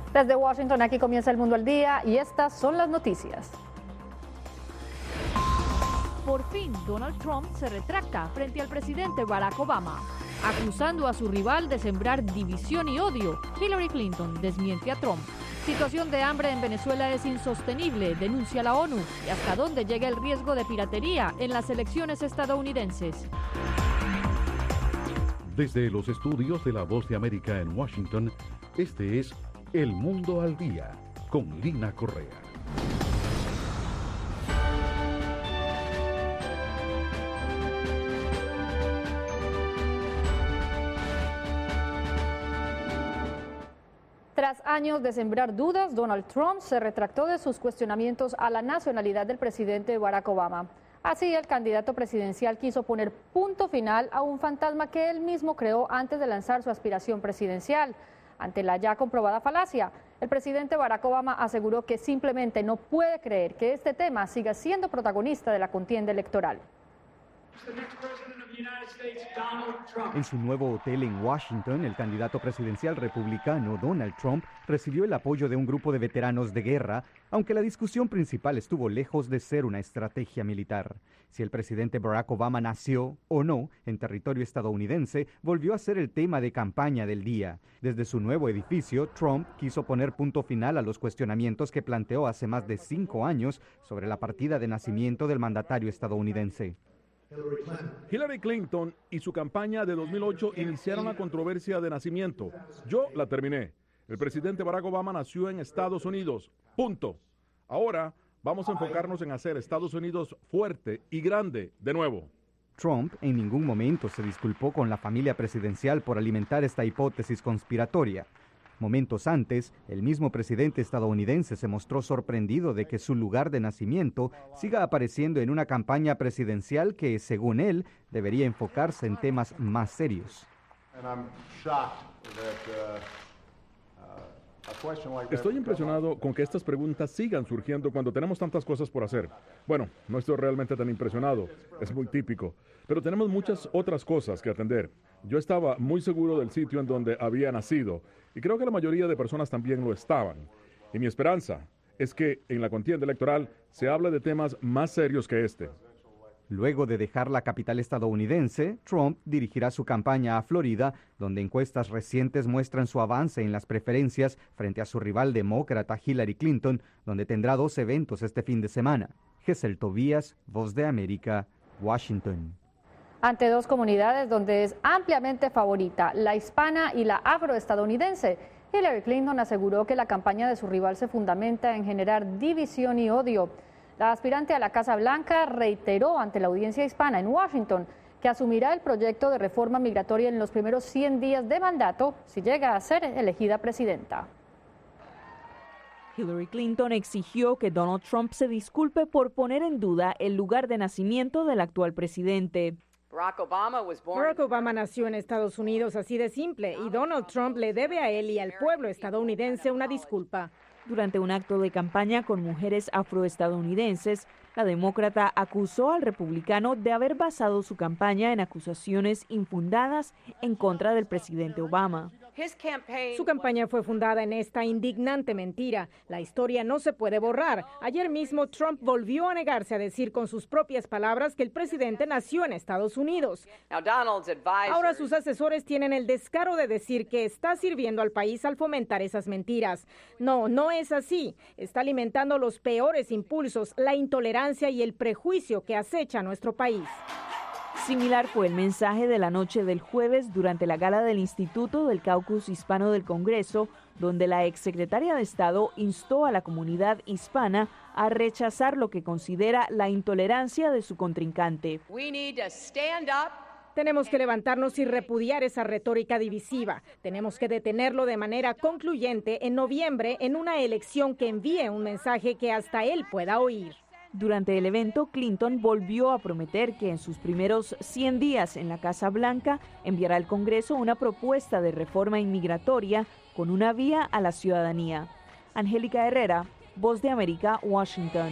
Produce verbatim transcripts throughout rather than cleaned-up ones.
Desde Washington, aquí comienza El Mundo al Día y estas son las noticias. Por fin, Donald Trump se retracta frente al presidente Barack Obama, acusando a su rival de sembrar división y odio. Hillary Clinton desmiente a Trump. Situación de hambre en Venezuela es insostenible, denuncia la ONU. ¿Y hasta dónde llega el riesgo de piratería en las elecciones estadounidenses? Desde los estudios de La Voz de América en Washington, este es El Mundo al Día, con Lina Correa. Tras años de sembrar dudas, Donald Trump se retractó de sus cuestionamientos a la nacionalidad del presidente Barack Obama. Así, el candidato presidencial quiso poner punto final a un fantasma que él mismo creó antes de lanzar su aspiración presidencial. Ante la ya comprobada falacia, el presidente Barack Obama aseguró que simplemente no puede creer que este tema siga siendo protagonista de la contienda electoral. En su nuevo hotel en Washington, el candidato presidencial republicano Donald Trump recibió el apoyo de un grupo de veteranos de guerra, aunque la discusión principal estuvo lejos de ser una estrategia militar. Si el presidente Barack Obama nació o no en territorio estadounidense, volvió a ser el tema de campaña del día. Desde su nuevo edificio, Trump quiso poner punto final a los cuestionamientos que planteó hace más de cinco años sobre la partida de nacimiento del mandatario estadounidense. Hillary Clinton y su campaña de dos mil ocho iniciaron la controversia de nacimiento. Yo la terminé. El presidente Barack Obama nació en Estados Unidos. Punto. Ahora vamos a enfocarnos en hacer Estados Unidos fuerte y grande de nuevo. Trump en ningún momento se disculpó con la familia presidencial por alimentar esta hipótesis conspiratoria. Momentos antes, el mismo presidente estadounidense se mostró sorprendido de que su lugar de nacimiento siga apareciendo en una campaña presidencial que, según él, debería enfocarse en temas más serios. Estoy impresionado con que estas preguntas sigan surgiendo cuando tenemos tantas cosas por hacer. Bueno, no estoy realmente tan impresionado, es muy típico, pero tenemos muchas otras cosas que atender. Yo estaba muy seguro del sitio en donde había nacido y creo que la mayoría de personas también lo estaban. Y mi esperanza es que en la contienda electoral se hable de temas más serios que este. Luego de dejar la capital estadounidense, Trump dirigirá su campaña a Florida, donde encuestas recientes muestran su avance en las preferencias frente a su rival demócrata Hillary Clinton, donde tendrá dos eventos este fin de semana. Gesell Tobías, Voz de América, Washington. Ante dos comunidades donde es ampliamente favorita, la hispana y la afroestadounidense, Hillary Clinton aseguró que la campaña de su rival se fundamenta en generar división y odio. La aspirante a la Casa Blanca reiteró ante la audiencia hispana en Washington que asumirá el proyecto de reforma migratoria en los primeros cien días de mandato si llega a ser elegida presidenta. Hillary Clinton exigió que Donald Trump se disculpe por poner en duda el lugar de nacimiento del actual presidente. Barack Obama, Barack Obama nació en Estados Unidos, así de simple, y Donald Trump le debe a él y al pueblo estadounidense una disculpa. Durante un acto de campaña con mujeres afroestadounidenses, la demócrata acusó al republicano de haber basado su campaña en acusaciones infundadas en contra del presidente Obama. Su campaña fue fundada en esta indignante mentira. La historia no se puede borrar. Ayer mismo Trump volvió a negarse a decir con sus propias palabras que el presidente nació en Estados Unidos. Ahora sus asesores tienen el descaro de decir que está sirviendo al país al fomentar esas mentiras. No, no es así. Está alimentando los peores impulsos, la intolerancia y el prejuicio que acecha a nuestro país. Similar fue el mensaje de la noche del jueves durante la gala del Instituto del Caucus Hispano del Congreso, donde la exsecretaria de Estado instó a la comunidad hispana a rechazar lo que considera la intolerancia de su contrincante. Tenemos que levantarnos y repudiar esa retórica divisiva. Tenemos que detenerlo de manera concluyente en noviembre en una elección que envíe un mensaje que hasta él pueda oír. Durante el evento, Clinton volvió a prometer que en sus primeros cien días en la Casa Blanca enviará al Congreso una propuesta de reforma inmigratoria con una vía a la ciudadanía. Angélica Herrera, Voz de América, Washington.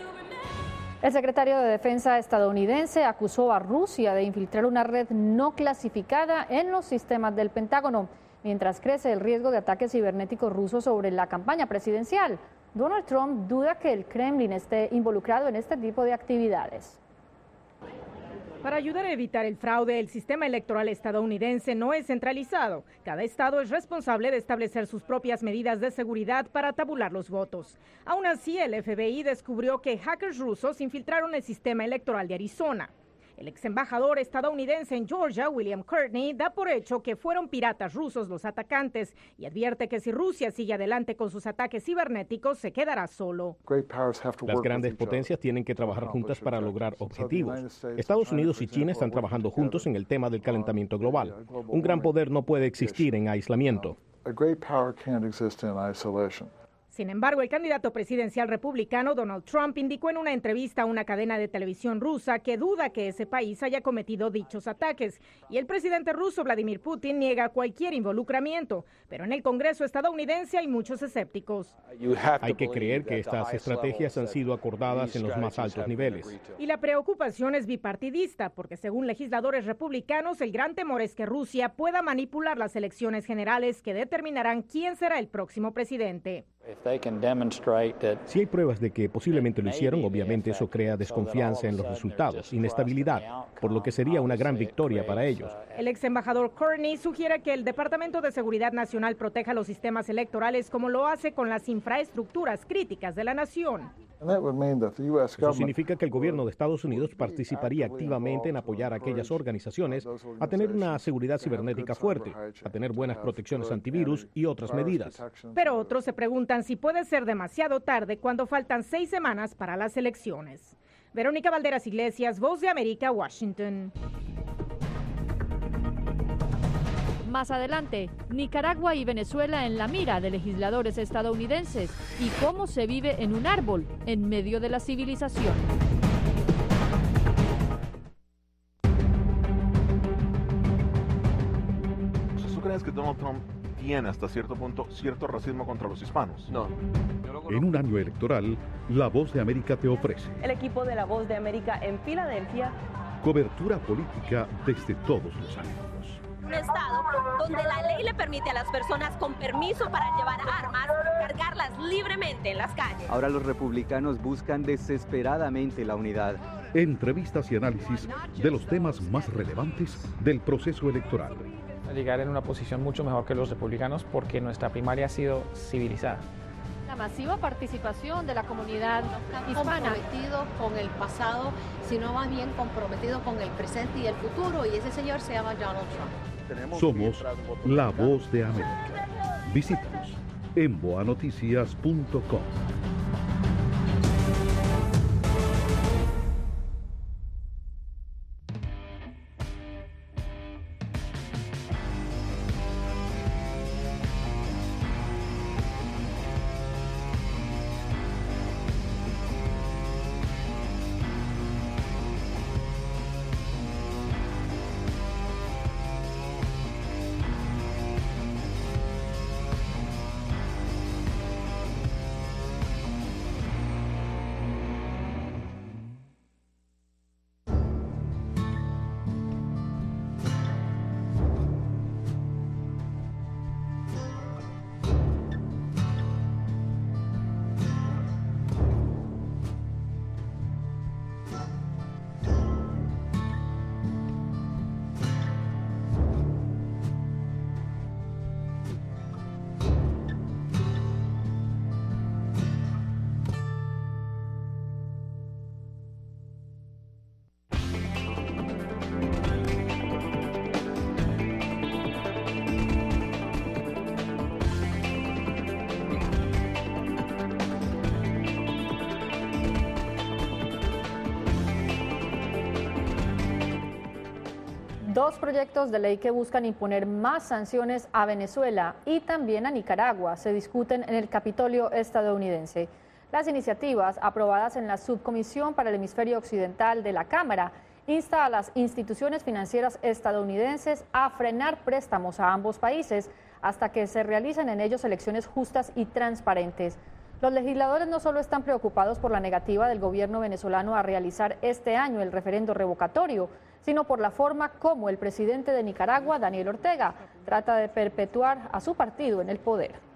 El secretario de Defensa estadounidense acusó a Rusia de infiltrar una red no clasificada en los sistemas del Pentágono. mientras crece el riesgo de ataques cibernéticos rusos sobre la campaña presidencial. Donald Trump duda que el Kremlin esté involucrado en este tipo de actividades. Para ayudar a evitar el fraude, el sistema electoral estadounidense no es centralizado. Cada estado es responsable de establecer sus propias medidas de seguridad para tabular los votos. Aún así, el F B I descubrió que hackers rusos infiltraron el sistema electoral de Arizona. El ex embajador estadounidense en Georgia, William Courtney, da por hecho que fueron piratas rusos los atacantes y advierte que si Rusia sigue adelante con sus ataques cibernéticos, se quedará solo. Las grandes potencias tienen que trabajar juntas para lograr objetivos. Estados Unidos y China están trabajando juntos en el tema del calentamiento global. Un gran poder no puede existir en aislamiento. Sin embargo, el candidato presidencial republicano Donald Trump indicó en una entrevista a una cadena de televisión rusa que duda que ese país haya cometido dichos ataques. Y el presidente ruso Vladimir Putin niega cualquier involucramiento. Pero en el Congreso estadounidense hay muchos escépticos. Hay que creer que estas estrategias han sido acordadas en los más altos niveles. Y la preocupación es bipartidista, porque según legisladores republicanos, el gran temor es que Rusia pueda manipular las elecciones generales que determinarán quién será el próximo presidente. Si hay pruebas de que posiblemente lo hicieron, obviamente eso crea desconfianza en los resultados, inestabilidad, por lo que sería una gran victoria para ellos. El ex embajador Courtney sugiere que el Departamento de Seguridad Nacional proteja los sistemas electorales como lo hace con las infraestructuras críticas de la nación. Eso significa que el gobierno de Estados Unidos participaría activamente en apoyar a aquellas organizaciones a tener una seguridad cibernética fuerte, a tener buenas protecciones antivirus y otras medidas. Pero otros se preguntan si puede ser demasiado tarde cuando faltan seis semanas para las elecciones. Verónica Valderas Iglesias, Voz de América, Washington. Más adelante, Nicaragua y Venezuela en la mira de legisladores estadounidenses y cómo se vive en un árbol en medio de la civilización. ¿Tú crees que Donald Trump tiene hasta cierto punto cierto racismo contra los hispanos? No. En un año electoral, La Voz de América te ofrece el equipo de La Voz de América en Filadelfia. Cobertura política desde todos los ángulos. Un estado donde la ley le permite a las personas con permiso para llevar armas cargarlas libremente en las calles. Ahora los republicanos buscan desesperadamente la unidad. Entrevistas y análisis de los temas más relevantes del proceso electoral. Llegar en una posición mucho mejor que los republicanos porque nuestra primaria ha sido civilizada. La masiva participación de la comunidad hispana. Comprometido con el pasado, sino más bien comprometido con el presente y el futuro, y ese señor se llama Donald Trump. Somos La Voz de América. Visítanos en boa noticias punto com. Dos proyectos de ley que buscan imponer más sanciones a Venezuela y también a Nicaragua se discuten en el Capitolio estadounidense. Las iniciativas, aprobadas en la Subcomisión para el Hemisferio Occidental de la Cámara, insta a las instituciones financieras estadounidenses a frenar préstamos a ambos países hasta que se realicen en ellos elecciones justas y transparentes. Los legisladores no solo están preocupados por la negativa del gobierno venezolano a realizar este año el referendo revocatorio, sino por la forma como el presidente de Nicaragua, Daniel Ortega, trata de perpetuar a su partido en el poder.